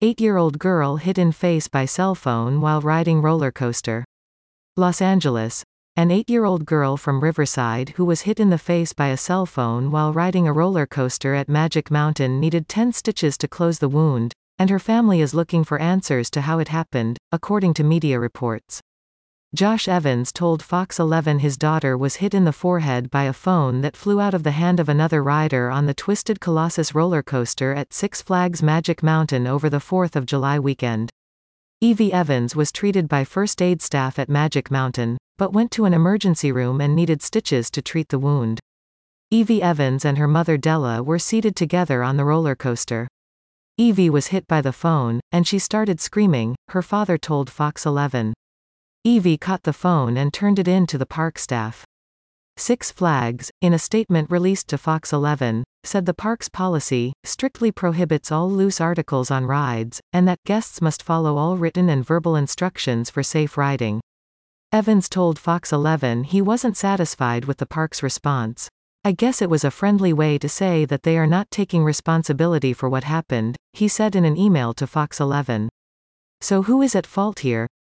8-year-old girl hit in face by cell phone while riding roller coaster. Los Angeles. An 8-year-old girl from Riverside who was hit in the face by a cell phone while riding a roller coaster at Magic Mountain needed 10 stitches to close the wound, and her family is looking for answers to how it happened, according to media reports. Josh Evans told Fox 11 his daughter was hit in the forehead by a phone that flew out of the hand of another rider on the Twisted Colossus roller coaster at Six Flags Magic Mountain over the 4th of July weekend. Evie Evans was treated by first aid staff at Magic Mountain, but went to an emergency room and needed stitches to treat the wound. Evie Evans and her mother Della were seated together on the roller coaster. Evie was hit by the phone, and she started screaming, her father told Fox 11. Evie caught the phone and turned it in to the park staff. Six Flags, in a statement released to Fox 11, said the park's policy strictly prohibits all loose articles on rides, and that guests must follow all written and verbal instructions for safe riding. Evans told Fox 11 he wasn't satisfied with the park's response. "I guess it was a friendly way to say that they are not taking responsibility for what happened," he said in an email to Fox 11. "So who is at fault here?"